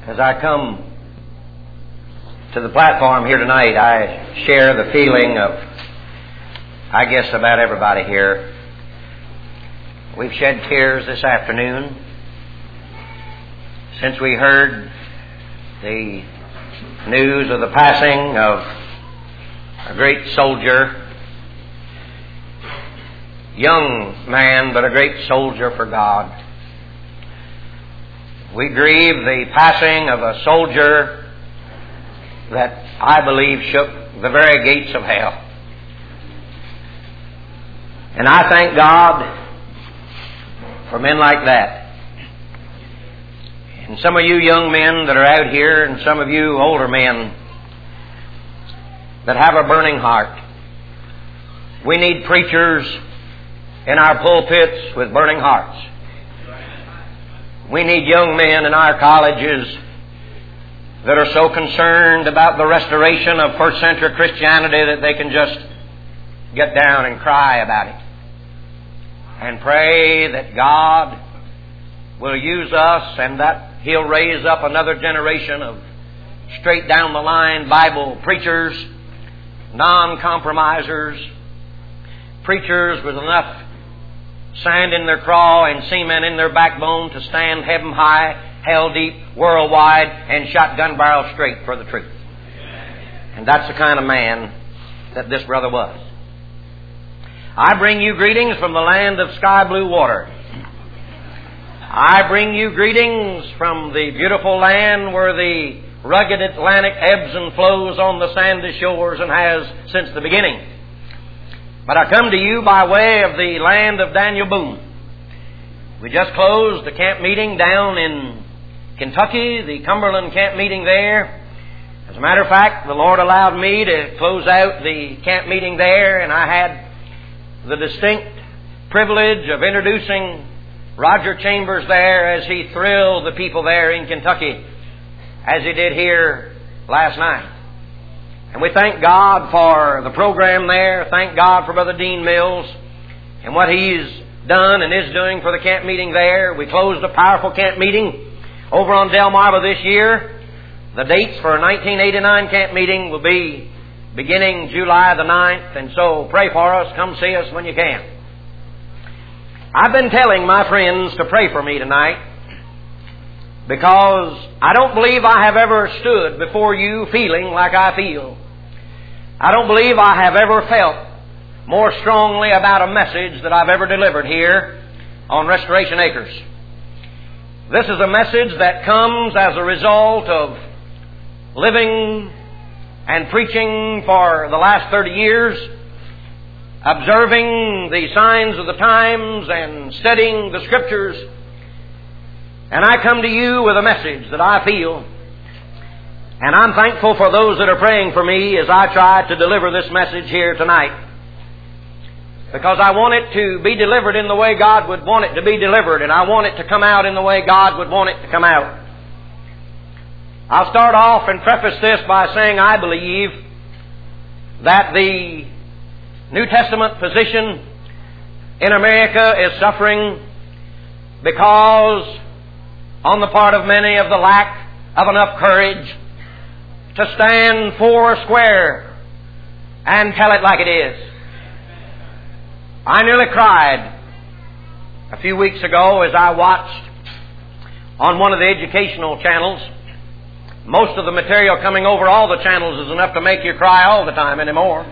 As I come to the platform here tonight, I share the feeling of, I guess, about everybody here. We've shed tears this afternoon since we heard the news of the passing of a great soldier, young man, but a great soldier for God. We grieve the passing of a soldier that I believe shook the very gates of hell. And I thank God for men like that. And some of you young men that are out here, and some of you older men that have a burning heart. We need preachers in our pulpits with burning hearts. We need young men in our colleges that are so concerned about the restoration of first century Christianity that they can just get down and cry about it. And pray that God will use us and that He'll raise up another generation of straight down the line Bible preachers, non-compromisers, preachers with enough sand in their craw and cement in their backbone to stand heaven high, hell deep, worldwide, and shotgun barrel straight for the truth. And that's the kind of man that this brother was. I bring you greetings from the land of sky blue water. I bring you greetings from the beautiful land where the rugged Atlantic ebbs and flows on the sandy shores and has since the beginning. But I come to you by way of the land of Daniel Boone. We just closed the camp meeting down in Kentucky, the Cumberland camp meeting there. As a matter of fact, the Lord allowed me to close out the camp meeting there, and I had the distinct privilege of introducing Roger Chambers there as he thrilled the people there in Kentucky, as he did here last night. And we thank God for the program there. Thank God for Brother Dean Mills and what he's done and is doing for the camp meeting there. We closed a powerful camp meeting over on Delmarva this year. The dates for a 1989 camp meeting will be beginning July the 9th. And so pray for us. Come see us when you can. I've been telling my friends to pray for me tonight, because I don't believe I have ever stood before you feeling like I feel. I don't believe I have ever felt more strongly about a message that I've ever delivered here on Restoration Acres. This is a message that comes as a result of living and preaching for the last 30 years, observing the signs of the times and studying the Scriptures. And I come to you with a message that I feel. And I'm thankful for those that are praying for me as I try to deliver this message here tonight. Because I want it to be delivered in the way God would want it to be delivered. And I want it to come out in the way God would want it to come out. I'll start off and preface this by saying I believe that the New Testament position in America is suffering because on the part of many of the lack of enough courage to stand four square and tell it like it is. I nearly cried a few weeks ago as I watched on one of the educational channels. Most of the material coming over all the channels is enough to make you cry all the time anymore.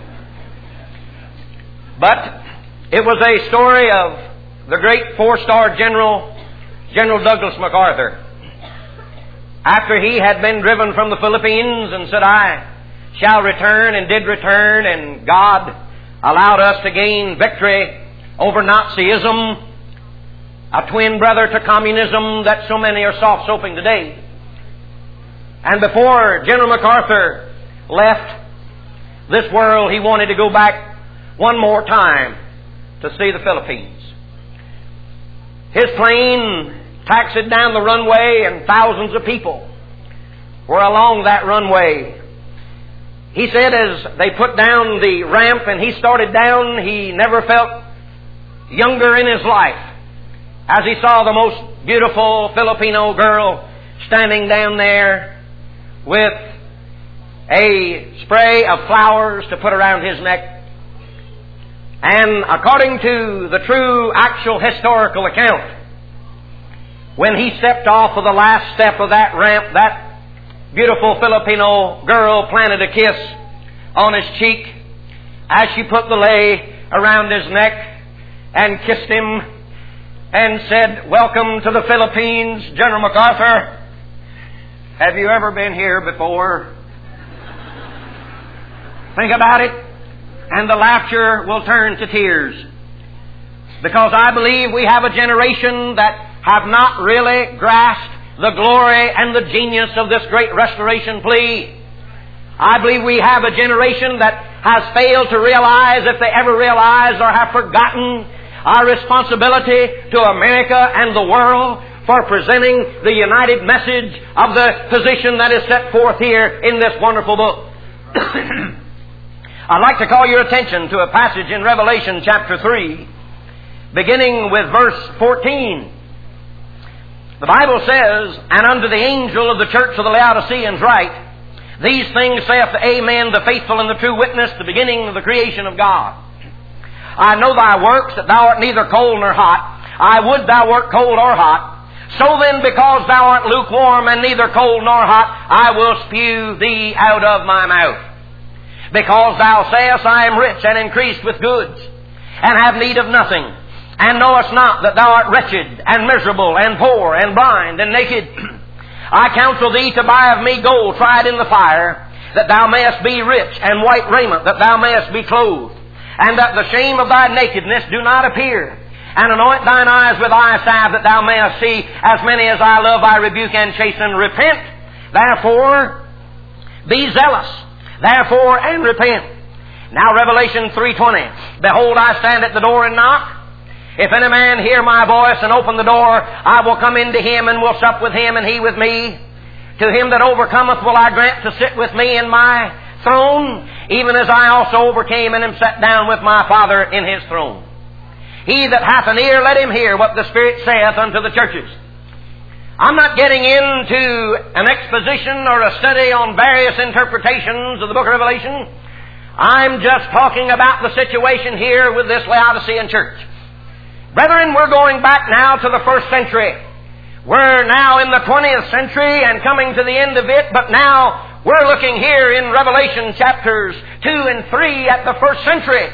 But it was a story of the great four-star General Douglas MacArthur. After he had been driven from the Philippines and said, I shall return, and did return, and God allowed us to gain victory over Nazism, a twin brother to communism that so many are soft-soaping today. And before General MacArthur left this world, he wanted to go back one more time to see the Philippines. His plane taxied down the runway, and thousands of people were along that runway. He said as they put down the ramp and he started down, he never felt younger in his life as he saw the most beautiful Filipino girl standing down there with a spray of flowers to put around his neck. And according to the true, actual historical account, when he stepped off of the last step of that ramp, that beautiful Filipino girl planted a kiss on his cheek as she put the lei around his neck and kissed him and said, "Welcome to the Philippines, General MacArthur. Have you ever been here before?" Think about it, and the laughter will turn to tears. Because I believe we have a generation that have not really grasped the glory and the genius of this great restoration plea. I believe we have a generation that has failed to realize, if they ever realize, or have forgotten our responsibility to America and the world for presenting the united message of the position that is set forth here in this wonderful book. I'd like to call your attention to a passage in Revelation chapter 3, beginning with verse 14. The Bible says, "And unto the angel of the church of the Laodiceans write, These things saith the Amen, the faithful and the true witness, the beginning of the creation of God. I know thy works, that thou art neither cold nor hot. I would thou wert cold or hot. So then, because thou art lukewarm and neither cold nor hot, I will spew thee out of my mouth. Because thou sayest, I am rich and increased with goods, and have need of nothing, and knowest not that thou art wretched and miserable and poor and blind and naked. I counsel thee to buy of me gold tried in the fire, that thou mayest be rich, and white raiment, that thou mayest be clothed, and that the shame of thy nakedness do not appear. And anoint thine eyes with eye salve, that thou mayest see. As many as I love, I rebuke and chasten. Repent, therefore, be zealous, therefore, and repent." Now Revelation 3:20. "Behold, I stand at the door and knock. If any man hear my voice and open the door, I will come into him and will sup with him and he with me. To him that overcometh will I grant to sit with me in my throne, even as I also overcame and am set down with my Father in his throne. He that hath an ear, let him hear what the Spirit saith unto the churches." I'm not getting into an exposition or a study on various interpretations of the book of Revelation. I'm just talking about the situation here with this Laodicean church. Brethren, we're going back now to the first century. We're now in the 20th century and coming to the end of it, but now we're looking here in Revelation chapters 2 and 3 at the first century.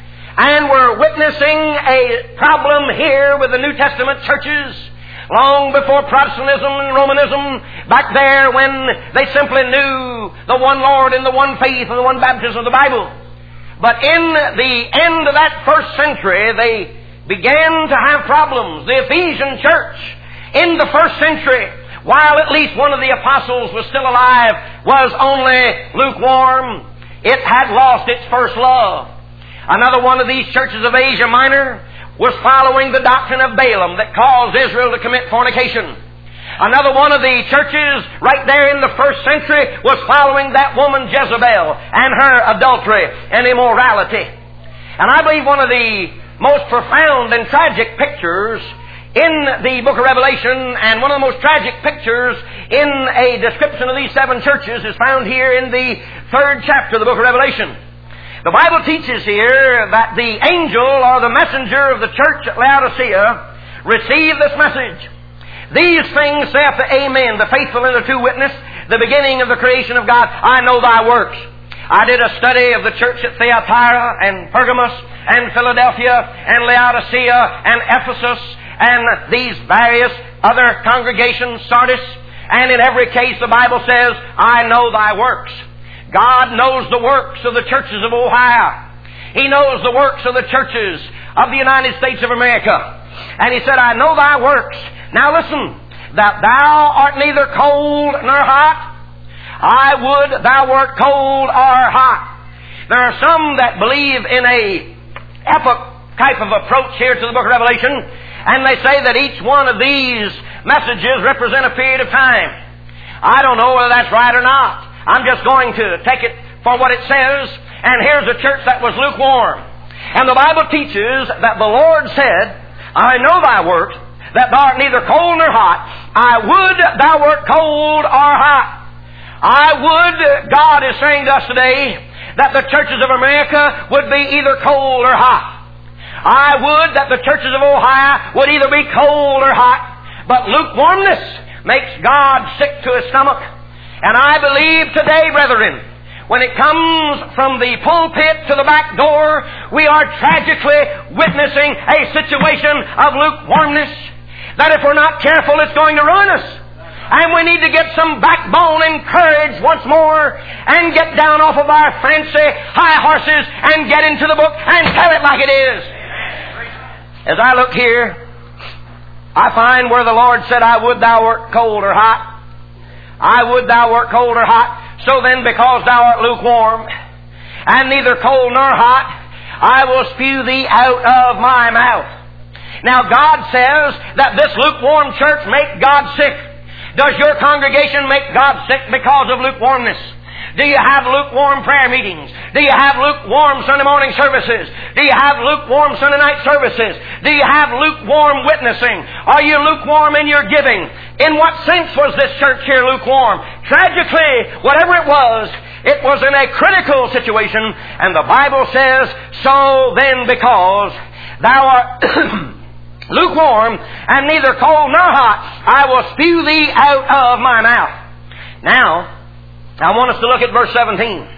And we're witnessing a problem here with the New Testament churches long before Protestantism and Romanism, back there when they simply knew the one Lord and the one faith and the one baptism of the Bible. But in the end of that first century, they began to have problems. The Ephesian church in the first century, while at least one of the apostles was still alive, was only lukewarm. It had lost its first love. Another one of these churches of Asia Minor was following the doctrine of Balaam that caused Israel to commit fornication. Another one of the churches right there in the first century was following that woman Jezebel and her adultery and immorality. And I believe one of the most profound and tragic pictures in the book of Revelation, and one of the most tragic pictures in a description of these 7 churches, is found here in the 3rd chapter of the book of Revelation. The Bible teaches here that the angel or the messenger of the church at Laodicea received this message. "These things saith the Amen, the faithful and the true witness, the beginning of the creation of God. I know thy works." I did a study of the church at Thyatira and Pergamos and Philadelphia and Laodicea and Ephesus and these various other congregations, Sardis. And in every case the Bible says, "I know thy works." God knows the works of the churches of Ohio. He knows the works of the churches of the United States of America. And He said, "I know thy works." Now listen, "that thou art neither cold nor hot. I would thou wert cold or hot." There are some that believe in a epoch type of approach here to the book of Revelation, and they say that each one of these messages represent a period of time. I don't know whether that's right or not. I'm just going to take it for what it says. And here's a church that was lukewarm. And the Bible teaches that the Lord said, "I know thy works, that thou art neither cold nor hot. I would thou wert cold or hot. I would, God is saying to us today, that the churches of America would be either cold or hot. I would that the churches of Ohio would either be cold or hot. But lukewarmness makes God sick to His stomach. And I believe today, brethren, when it comes from the pulpit to the back door, we are tragically witnessing a situation of lukewarmness that if we're not careful, it's going to ruin us. And we need to get some backbone and courage once more and get down off of our fancy high horses and get into the book and tell it like it is. As I look here, I find where the Lord said, I would thou wert cold or hot. I would thou wert cold or hot. So then, because thou art lukewarm, and neither cold nor hot, I will spew thee out of my mouth. Now God says that this lukewarm church make God sick. Does your congregation make God sick because of lukewarmness? Do you have lukewarm prayer meetings? Do you have lukewarm Sunday morning services? Do you have lukewarm Sunday night services? Do you have lukewarm witnessing? Are you lukewarm in your giving? In what sense was this church here lukewarm? Tragically, whatever it was in a critical situation, and the Bible says, so then because thou art lukewarm and neither cold nor hot, I will spew thee out of my mouth. Now, I want us to look at verse 17.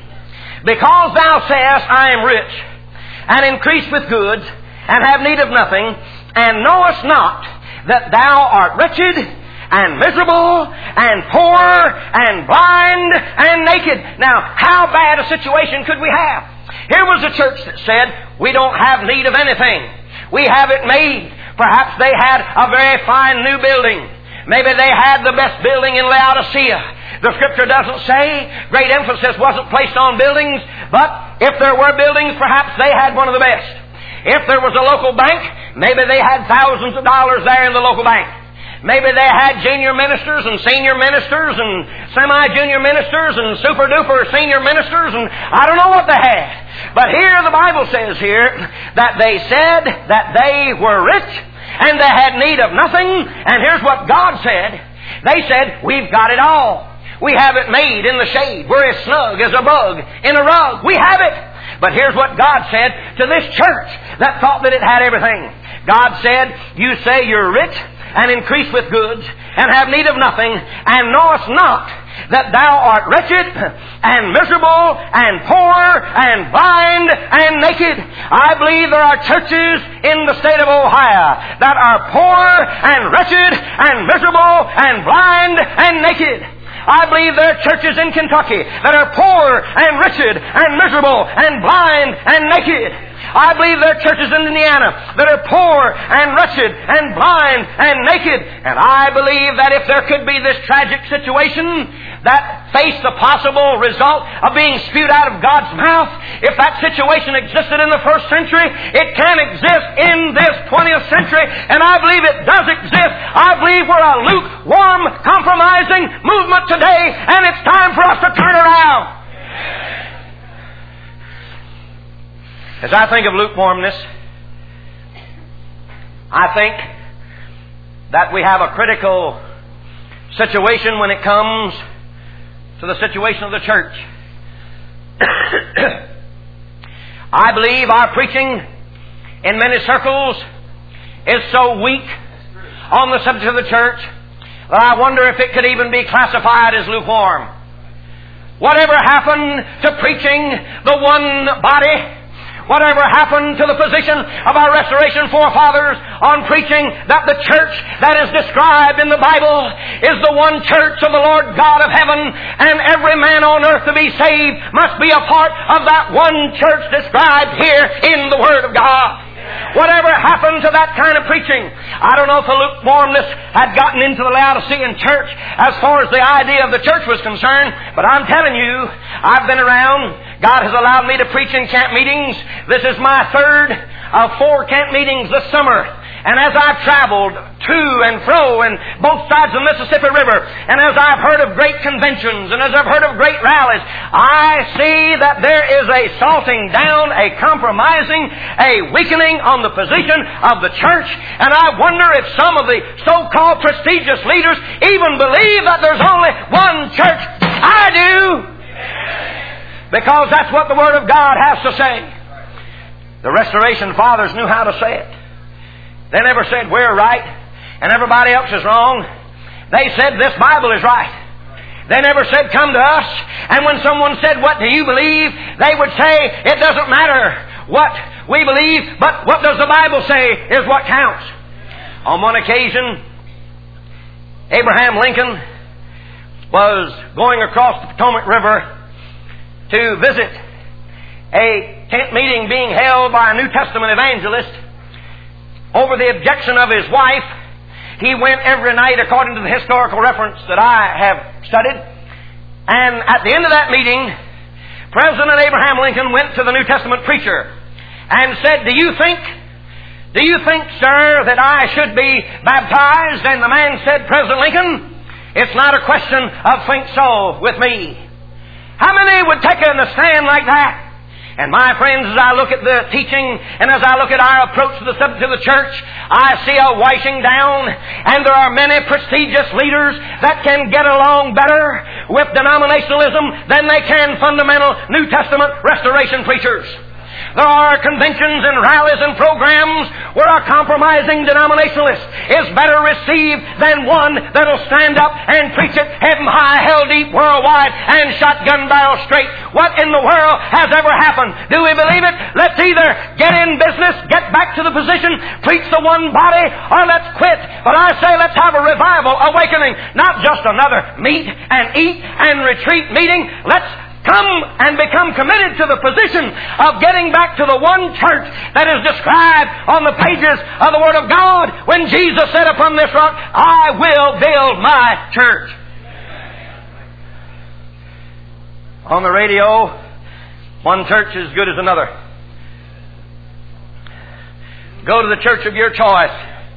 Because thou sayest, I am rich, and increase with goods, and have need of nothing, and knowest not that thou art wretched, and miserable, and poor, and blind, and naked. Now, how bad a situation could we have? Here was a church that said, we don't have need of anything. We have it made. Perhaps they had a very fine new building. Maybe they had the best building in Laodicea. The Scripture doesn't say. Great emphasis wasn't placed on buildings, but if there were buildings, perhaps they had one of the best. If there was a local bank, maybe they had thousands of dollars there in the local bank. Maybe they had junior ministers and senior ministers and semi-junior ministers and super-duper senior ministers, and I don't know what they had. But here the Bible says here that they said that they were rich and they had need of nothing. And here's what God said. They said, we've got it all. We have it made in the shade. We're as snug as a bug in a rug. We have it. But here's what God said to this church that thought that it had everything. God said, you say you're rich and increase with goods and have need of nothing, and knowest not that thou art wretched and miserable and poor and blind and naked. I believe there are churches in the state of Ohio that are poor and wretched and miserable and blind and naked. I believe there are churches in Kentucky that are poor and wretched and miserable and blind and naked. I believe there are churches in Indiana that are poor and wretched and blind and naked. And I believe that if there could be this tragic situation that faced the possible result of being spewed out of God's mouth, if that situation existed in the first century, it can exist in this 20th century, and I believe it does exist. I believe we're a lukewarm, compromising movement today, and it's time for us to turn around. As I think of lukewarmness, I think that we have a critical situation when it comes to the situation of the church. I believe our preaching in many circles is so weak on the subject of the church that I wonder if it could even be classified as lukewarm. Whatever happened to preaching the one body? Whatever happened to the position of our restoration forefathers on preaching that the church that is described in the Bible is the one church of the Lord God of heaven, and every man on earth to be saved must be a part of that one church described here in the Word of God? Whatever happened to that kind of preaching? I don't know if the lukewarmness had gotten into the Laodicean church as far as the idea of the church was concerned, but I'm telling you, I've been around. God has allowed me to preach in camp meetings. This is my third of 4 camp meetings this summer. And as I've traveled to and fro in both sides of the Mississippi River, and as I've heard of great conventions, and as I've heard of great rallies, I see that there is a salting down, a compromising, a weakening on the position of the church. And I wonder if some of the so-called prestigious leaders even believe that there's only one church. I do! Because that's what the Word of God has to say. The Restoration Fathers knew how to say it. They never said we're right and everybody else is wrong. They said this Bible is right. They never said come to us. And when someone said what do you believe, they would say it doesn't matter what we believe, but what does the Bible say is what counts. On one occasion, Abraham Lincoln was going across the Potomac River to visit a tent meeting being held by a New Testament evangelist. Over the objection of his wife, he went every night according to the historical reference that I have studied. And at the end of that meeting, President Abraham Lincoln went to the New Testament preacher and said, Do you think, sir, that I should be baptized? And the man said, President Lincoln, it's not a question of think so with me. How many would take a stand like that? And my friends, as I look at the teaching and as I look at our approach to the subject of the church, I see a washing down, and there are many prestigious leaders that can get along better with denominationalism than they can fundamental New Testament restoration preachers. There are conventions and rallies and programs where a compromising denominationalist is better received than one that'll stand up and preach it heaven high, hell deep, worldwide, and shotgun barrel straight. What in the world has ever happened? Do we believe it? Let's either get in business, get back to the position, preach the one body, or let's quit. But I say let's have a revival, awakening, not just another meet and eat and retreat meeting. Let's come and become committed to the position of getting back to the one church that is described on the pages of the Word of God when Jesus said, upon this rock, I will build my church. On the radio, one church is as good as another. Go to the church of your choice.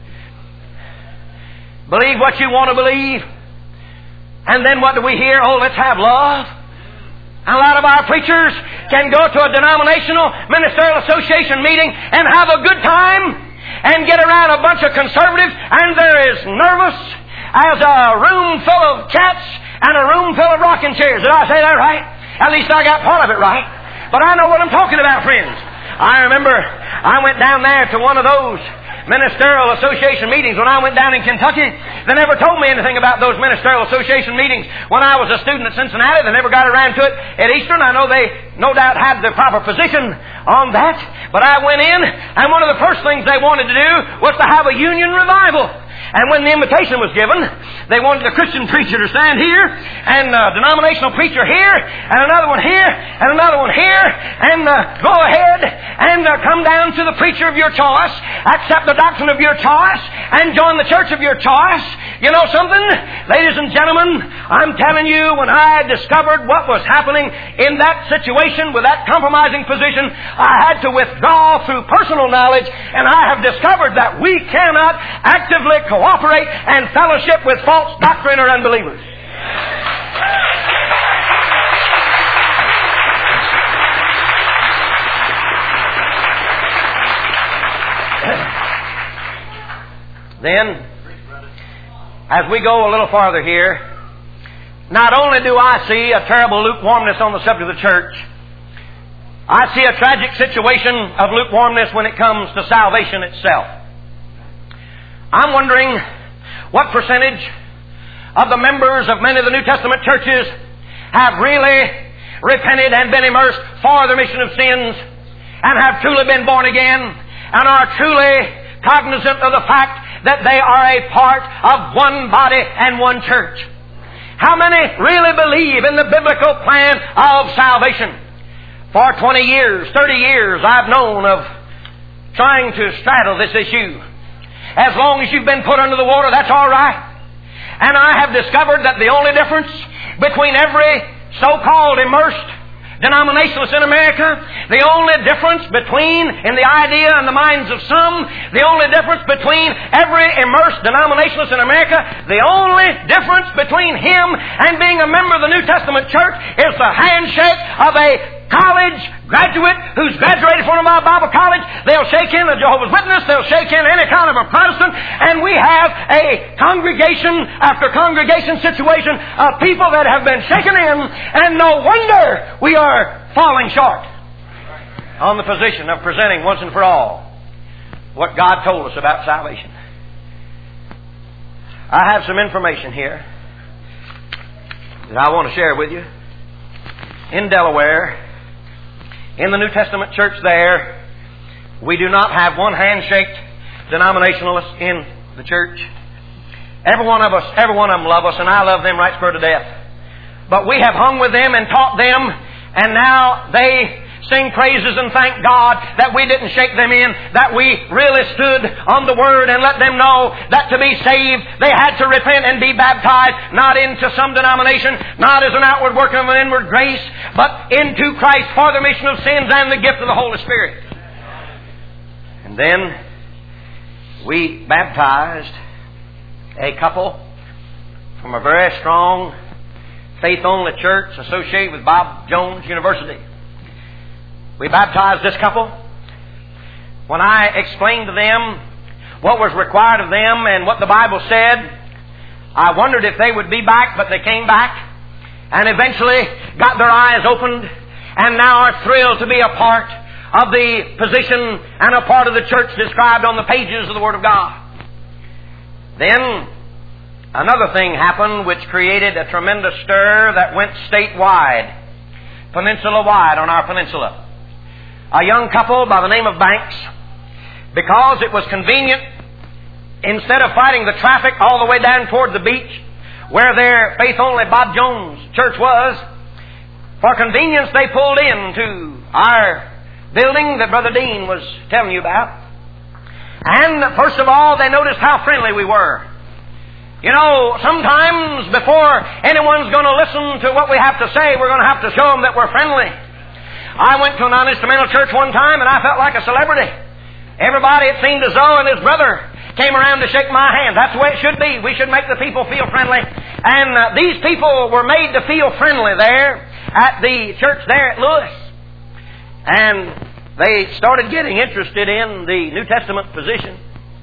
Believe what you want to believe. And then what do we hear? Oh, let's have love. A lot of our preachers can go to a denominational ministerial association meeting and have a good time and get around a bunch of conservatives, and they're as nervous as a room full of cats and a room full of rocking chairs. Did I say that right? At least I got part of it right. But I know what I'm talking about, friends. I remember I went down there to one of those ministerial association meetings when I went down in Kentucky. They never told me anything about those ministerial association meetings when I was a student at Cincinnati. They never got around to it at Eastern. I know they no doubt had the proper position on that. But I went in, and one of the first things they wanted to do was to have a union revival. And when the invitation was given, they wanted the Christian preacher to stand here, and a denominational preacher here, and another one here, and another one here, and go ahead and come down to the preacher of your choice, accept the doctrine of your choice, and join the church of your choice. You know something? Ladies and gentlemen, I'm telling you, when I discovered what was happening in that situation with that compromising position, I had to withdraw through personal knowledge, and I have discovered that we cannot actively cooperate and fellowship with false doctrine or unbelievers. Then, as we go a little farther here, not only do I see a terrible lukewarmness on the subject of the church, I see a tragic situation of lukewarmness when it comes to salvation itself. I'm wondering what percentage of the members of many of the New Testament churches have really repented and been immersed for the remission of sins and have truly been born again and are truly cognizant of the fact that they are a part of one body and one church. How many really believe in the biblical plan of salvation? For 20 years, 30 years, I've known of trying to straddle this issue. As long as you've been put under the water, that's all right. And I have discovered that the only difference between every so-called immersed denominationalists in America, the only difference between, in the idea and the minds of some, the only difference between every immersed denominationalist in America, the only difference between him and being a member of the New Testament church is the handshake of a college graduate who's graduated from a Bible college. They'll shake in a Jehovah's Witness, they'll shake in any kind of a Protestant, and we have a congregation after congregation situation of people that have been shaken in, and no wonder we are falling short on the position of presenting once and for all what God told us about salvation. I have some information here that I want to share with you. In Delaware, in the New Testament church there, we do not have one handshake denominationalist in the church. Every one of them love us, and I love them right spur to death. But we have hung with them and taught them, and now they sing praises and thank God that we didn't shake them in, that we really stood on the Word and let them know that to be saved they had to repent and be baptized, not into some denomination, not as an outward work of an inward grace, but into Christ for the remission of sins and the gift of the Holy Spirit. And then we baptized a couple from a very strong faith-only church associated with Bob Jones University. We baptized this couple. When I explained to them what was required of them and what the Bible said, I wondered if they would be back, but they came back and eventually got their eyes opened and now are thrilled to be a part of the position and a part of the church described on the pages of the Word of God. Then another thing happened which created a tremendous stir that went statewide, peninsula-wide on our peninsula. A young couple by the name of Banks, because it was convenient, instead of fighting the traffic all the way down toward the beach, where their faith-only Bob Jones church was, for convenience they pulled into our building that Brother Dean was telling you about. And first of all, they noticed how friendly we were. You know, sometimes before anyone's going to listen to what we have to say, we're going to have to show them that we're friendly. I went to a non-instrumental church one time and I felt like a celebrity. Everybody, it seemed as though, and his brother came around to shake my hand. That's the way it should be. We should make the people feel friendly. And these people were made to feel friendly there at the church there at Lewis. And they started getting interested in the New Testament position.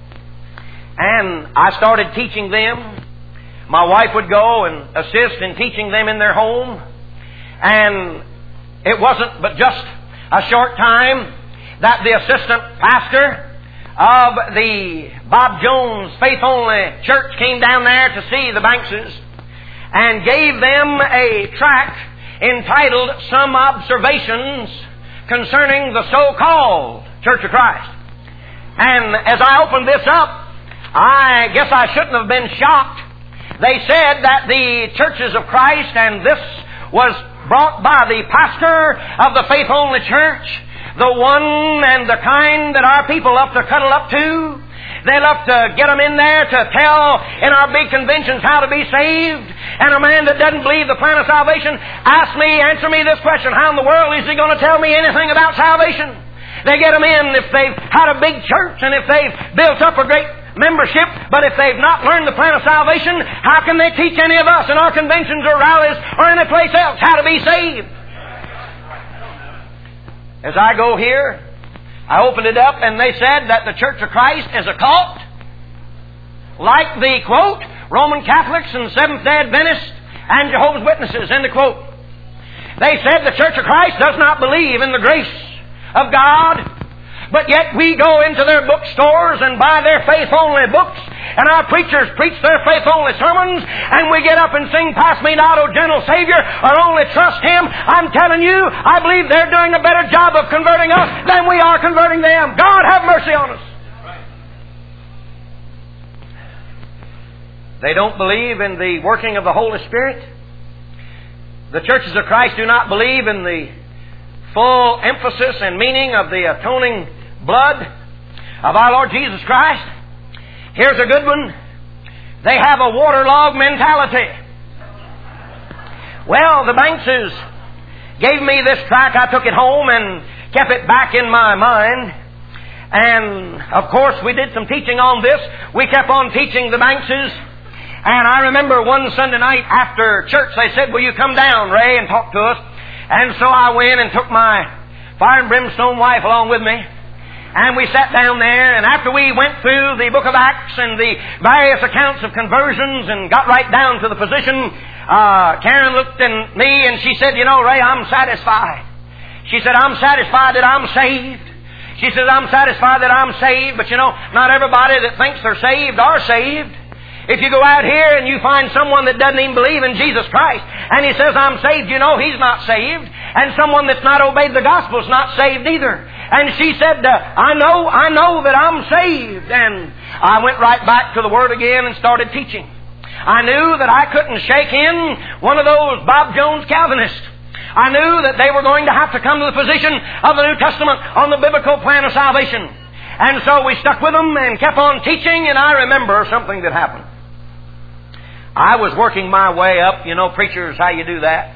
And I started teaching them. My wife would go and assist in teaching them in their home. And it wasn't but just a short time that the assistant pastor of the Bob Jones faith-only church came down there to see the Bankses and gave them a tract entitled Some Observations Concerning the So-Called Church of Christ. And as I opened this up, I guess I shouldn't have been shocked. They said that the churches of Christ, and this was brought by the pastor of the faith-only church, the one and the kind that our people love to cuddle up to. They love to get them in there to tell in our big conventions how to be saved. And a man that doesn't believe the plan of salvation answer me this question: how in the world is he going to tell me anything about salvation? They get them in if they've had a big church and if they've built up a great membership, but if they've not learned the plan of salvation, how can they teach any of us in our conventions or rallies or any place else how to be saved? As I go here, I opened it up and they said that the Church of Christ is a cult, like the quote, Roman Catholics and Seventh-day Adventists and Jehovah's Witnesses, end the quote. They said the Church of Christ does not believe in the grace of God, but yet we go into their bookstores and buy their faith-only books, and our preachers preach their faith-only sermons, and we get up and sing, "Pass me not, O gentle Savior," or "Only trust Him." I'm telling you, I believe they're doing a better job of converting us than we are converting them. God have mercy on us. They don't believe in the working of the Holy Spirit. The churches of Christ do not believe in the full emphasis and meaning of the atoning blood of our Lord Jesus Christ. Here's a good one. They have a waterlogged mentality. Well, the Bankses gave me this tract. I took it home and kept it back in my mind. And, of course, we did some teaching on this. We kept on teaching the Bankses. And I remember one Sunday night after church, they said, will you come down, Ray, and talk to us? And so I went and took my fire and brimstone wife along with me. And we sat down there, and after we went through the book of Acts and the various accounts of conversions and got right down to the position, Karen looked at me and she said, you know, Ray, I'm satisfied. She said, I'm satisfied that I'm saved. She said, I'm satisfied that I'm saved, but you know, not everybody that thinks they're saved are saved. If you go out here and you find someone that doesn't even believe in Jesus Christ, and he says, I'm saved, you know he's not saved. And someone that's not obeyed the gospel is not saved either. And she said, I know that I'm saved. And I went right back to the Word again and started teaching. I knew that I couldn't shake in one of those Bob Jones Calvinists. I knew that they were going to have to come to the position of the New Testament on the biblical plan of salvation. And so we stuck with them and kept on teaching, and I remember something that happened. I was working my way up. You know, preachers, how you do that.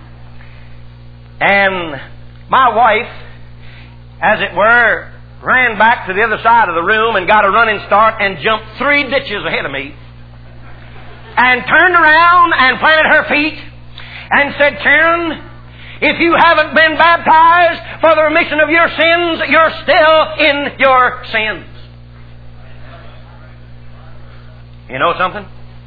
And my wife, as it were, ran back to the other side of the room and got a running start and jumped 3 ditches ahead of me and turned around and planted her feet and said, Karen, if you haven't been baptized for the remission of your sins, you're still in your sins. You know something?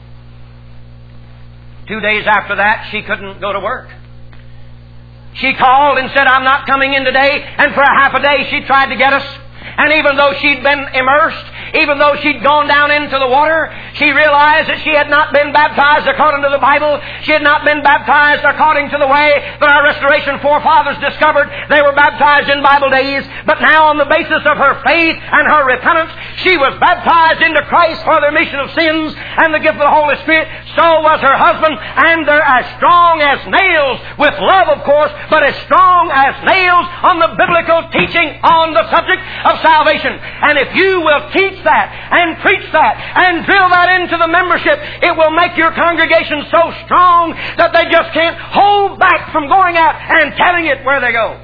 2 days after that, she couldn't go to work. She called and said, I'm not coming in today. And for a half a day, she tried to get us. And even though she'd been immersed, even though she'd gone down into the water, she realized that she had not been baptized according to the Bible. She had not been baptized according to the way that our Restoration forefathers discovered they were baptized in Bible days. But now on the basis of her faith and her repentance, she was baptized into Christ for the remission of sins and the gift of the Holy Spirit. So was her husband, and they're as strong as nails, with love of course, but as strong as nails on the biblical teaching on the subject of salvation. And if you will teach that and preach that and drill that into the membership, it will make your congregation so strong that they just can't hold back from going out and telling it where they go.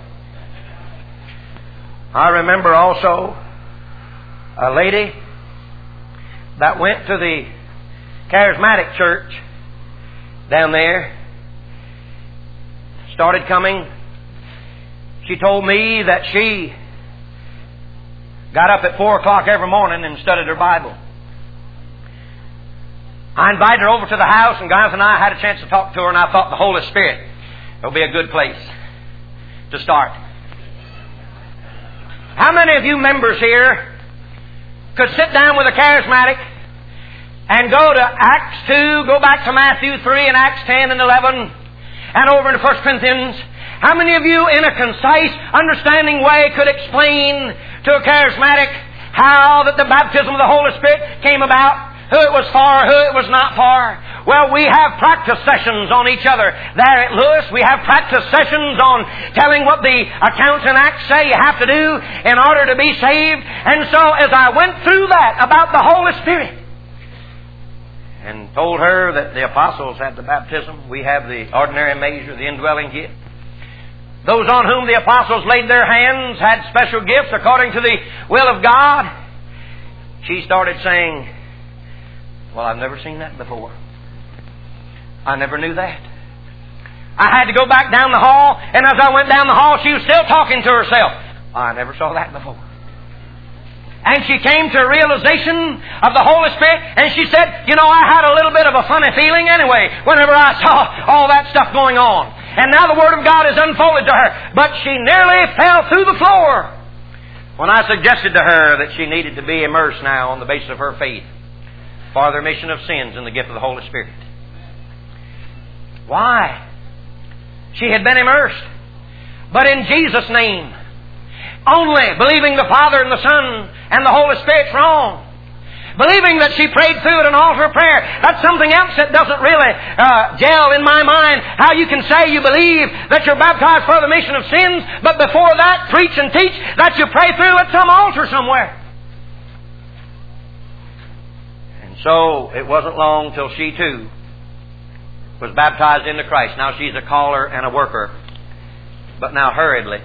I remember also a lady that went to the charismatic church down there, started coming. She told me that she got up at 4 o'clock every morning and studied her Bible. I invited her over to the house, and Guys and I had a chance to talk to her, and I thought the Holy Spirit will be a good place to start. How many of you members here could sit down with a charismatic and go to Acts 2, go back to Matthew 3 and Acts 10 and 11, and over into 1 Corinthians? How many of you in a concise, understanding way could explain to a charismatic how that the baptism of the Holy Spirit came about, who it was for, who it was not for? Well, we have practice sessions on each other. There at Lewis, we have practice sessions on telling what the accounts and Acts say you have to do in order to be saved. And so as I went through that about the Holy Spirit and told her that the apostles had the baptism, we have the ordinary measure, the indwelling gift. Those on whom the apostles laid their hands had special gifts according to the will of God. She started saying, well, I've never seen that before. I never knew that. I had to go back down the hall, and as I went down the hall, she was still talking to herself. I never saw that before. And she came to a realization of the Holy Spirit, and she said, you know, I had a little bit of a funny feeling anyway whenever I saw all that stuff going on. And now the Word of God is unfolded to her. But she nearly fell through the floor when I suggested to her that she needed to be immersed now on the basis of her faith for the remission of sins and the gift of the Holy Spirit. Why? She had been immersed. But in Jesus' name. Only believing the Father and the Son and the Holy Spirit's wrong. Believing that she prayed through at an altar prayer. That's something else that doesn't really gel in my mind. How you can say you believe that you're baptized for the remission of sins, but before that preach and teach that you pray through at some altar somewhere. And so it wasn't long till she too was baptized into Christ. Now she's a caller and a worker But now hurriedly,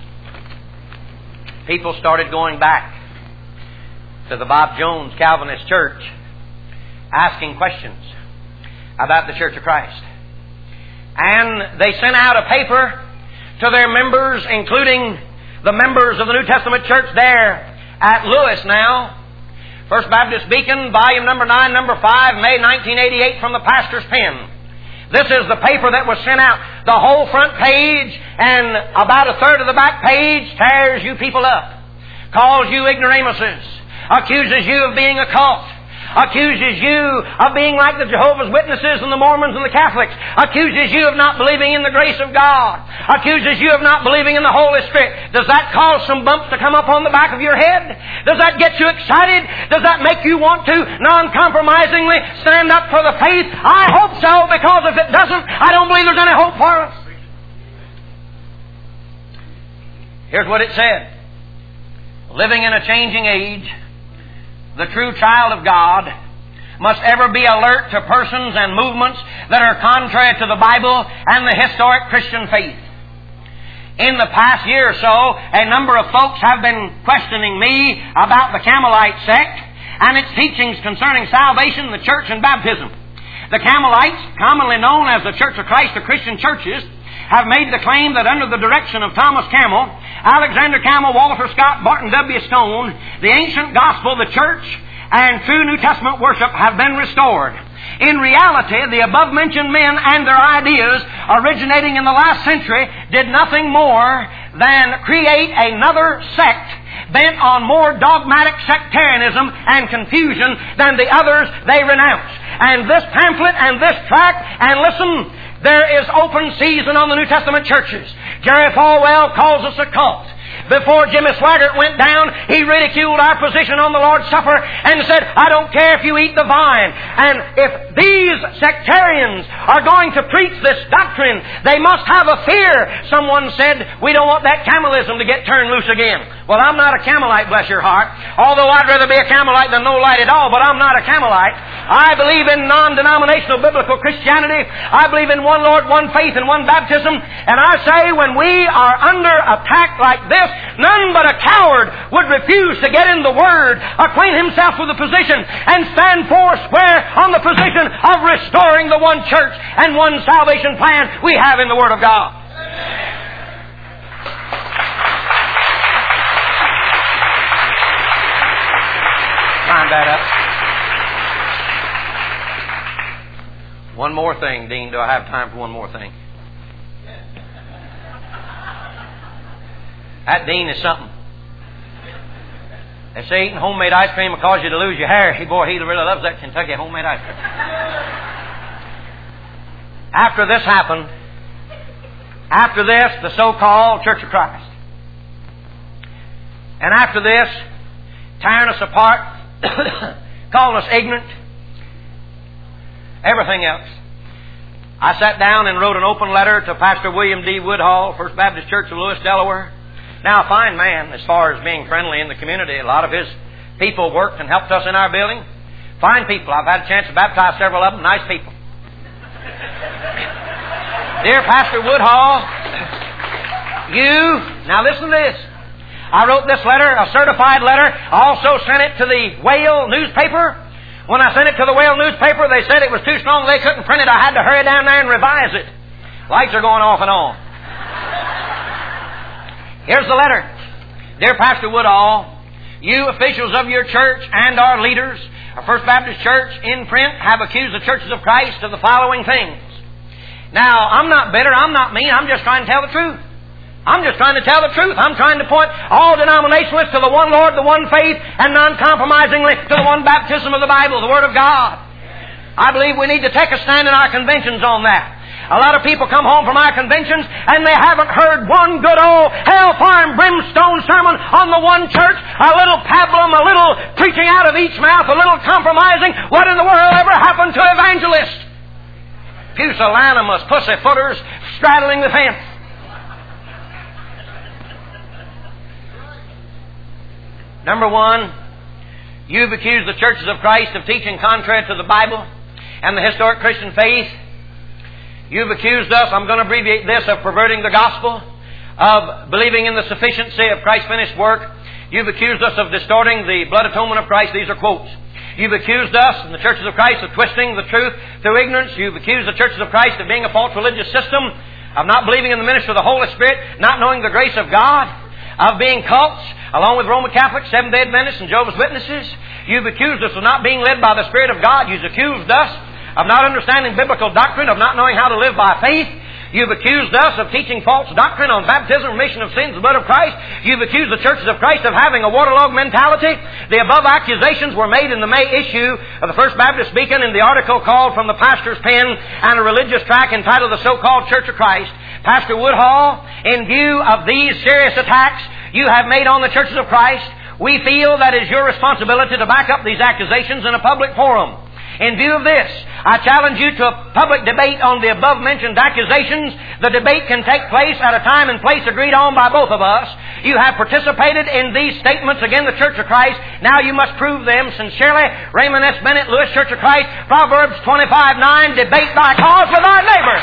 people started going back to the Bob Jones Calvinist Church asking questions about the Church of Christ. And they sent out a paper to their members, including the members of the New Testament Church there at Lewis now. First Baptist Beacon, volume number 9, number 5, May 1988, from the pastor's pen. This is the paper that was sent out. The whole front page and about a third of the back page tears you people up, calls you ignoramuses, accuses you of being a cult, accuses you of being like the Jehovah's Witnesses and the Mormons and the Catholics, accuses you of not believing in the grace of God, accuses you of not believing in the Holy Spirit. Does that cause some bumps to come up on the back of your head? Does that get you excited? Does that make you want to non-compromisingly stand up for the faith? I hope so, because if it doesn't, I don't believe there's any hope for us. Here's what it said. Living in a changing age, the true child of God must ever be alert to persons and movements that are contrary to the Bible and the historic Christian faith. In the past year or so, a number of folks have been questioning me about the Carmelite sect and its teachings concerning salvation, the church, and baptism. The Carmelites, commonly known as the Church of Christ or Christian churches, have made the claim that under the direction of Thomas Campbell, Alexander Campbell, Walter Scott, Barton W. Stone, the ancient gospel, the church, and true New Testament worship have been restored. In reality, the above-mentioned men and their ideas, originating in the last century, did nothing more than create another sect bent on more dogmatic sectarianism and confusion than the others they renounced. And this pamphlet and this tract, and listen, there is open season on the New Testament churches. Jerry Falwell calls us a cult. Before Jimmy Swaggart went down, he ridiculed our position on the Lord's Supper and said, I don't care if you eat the vine. And if these sectarians are going to preach this doctrine, they must have a fear. Someone said, we don't want that Camelism to get turned loose again. Well, I'm not a Camelite, bless your heart. Although I'd rather be a Camelite than no light at all, but I'm not a Camelite. I believe in non-denominational biblical Christianity. I believe in one Lord, one faith, and one baptism. And I say, when we are under attack like this, none but a coward would refuse to get in the Word, acquaint himself with the position, and stand foursquare on the position of restoring the one church and one salvation plan we have in the Word of God. Find that up. One more thing, Dean. Do I have time for one more thing? That Dean is something. They say eating homemade ice cream will cause you to lose your hair. Hey, boy, he really loves that Kentucky homemade ice cream. After this happened, after this, the so-called Church of Christ. And after this, tearing us apart, calling us ignorant, everything else. I sat down and wrote an open letter to Pastor William D. Woodhall, First Baptist Church of Lewis, Delaware. Now, a fine man as far as being friendly in the community. A lot of his people worked and helped us in our building. Fine people. I've had a chance to baptize several of them. Nice people. Dear Pastor Woodhall, now listen to this. I wrote this letter, a certified letter. I also sent it to the Whale newspaper. When I sent it to the Whale newspaper, they said it was too strong. They couldn't print it. I had to hurry down there and revise it. Lights are going off and on. Here's the letter. Dear Pastor Woodall, you officials of your church and our leaders, our First Baptist Church in print, have accused the churches of Christ of the following things. Now, I'm not bitter, I'm not mean, I'm just trying to tell the truth. I'm just trying to tell the truth. I'm trying to point all denominationalists to the one Lord, the one faith, and non-compromisingly to the one baptism of the Bible, the Word of God. I believe we need to take a stand in our conventions on that. A lot of people come home from our conventions and they haven't heard one good old hellfire and brimstone sermon on the one church, a little pablum, a little preaching out of each mouth, a little compromising. What in the world ever happened to evangelists? Pusillanimous pussyfooters straddling the fence. Number one, you've accused the churches of Christ of teaching contrary to the Bible and the historic Christian faith. You've accused us, I'm going to abbreviate this, of perverting the gospel, of believing in the sufficiency of Christ's finished work. You've accused us of distorting the blood atonement of Christ. These are quotes. You've accused us in the churches of Christ of twisting the truth through ignorance. You've accused the churches of Christ of being a false religious system, of not believing in the ministry of the Holy Spirit, not knowing the grace of God, of being cults, along with Roman Catholics, Seventh-day Adventists, and Jehovah's Witnesses. You've accused us of not being led by the Spirit of God. You've accused us of not understanding biblical doctrine, of not knowing how to live by faith. You've accused us of teaching false doctrine on baptism, remission of sins, the blood of Christ. You've accused the churches of Christ of having a waterlogged mentality. The above accusations were made in the May issue of the First Baptist Beacon in the article called From the Pastor's Pen and a religious tract entitled The So-Called Church of Christ. Pastor Woodhall, in view of these serious attacks you have made on the churches of Christ, we feel that it is your responsibility to back up these accusations in a public forum. In view of this, I challenge you to a public debate on the above-mentioned accusations. The debate can take place at a time and place agreed on by both of us. You have participated in these statements against the Church of Christ. Now you must prove them. Sincerely, Raymond S. Bennett, Lewis Church of Christ, Proverbs 25:9, debate by cause with our neighbor.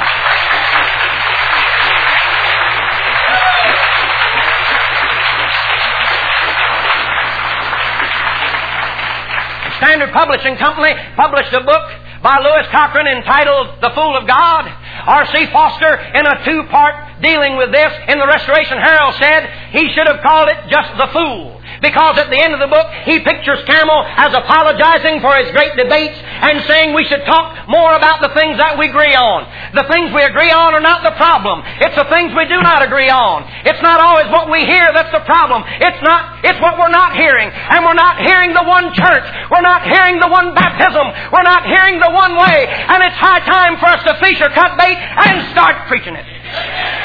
Standard Publishing Company published a book by Lewis Cochran entitled The Fool of God. R.C. Foster, in a two-part dealing with this, in the Restoration Herald said he should have called it just The Fool. Because at the end of the book, he pictures Campbell as apologizing for his great debates and saying we should talk more about the things that we agree on. The things we agree on are not the problem. It's the things we do not agree on. It's not always what we hear that's the problem. It's what we're not hearing. And we're not hearing the one church. We're not hearing the one baptism. We're not hearing the one way. And it's high time for us to fish or cut bait and start preaching it.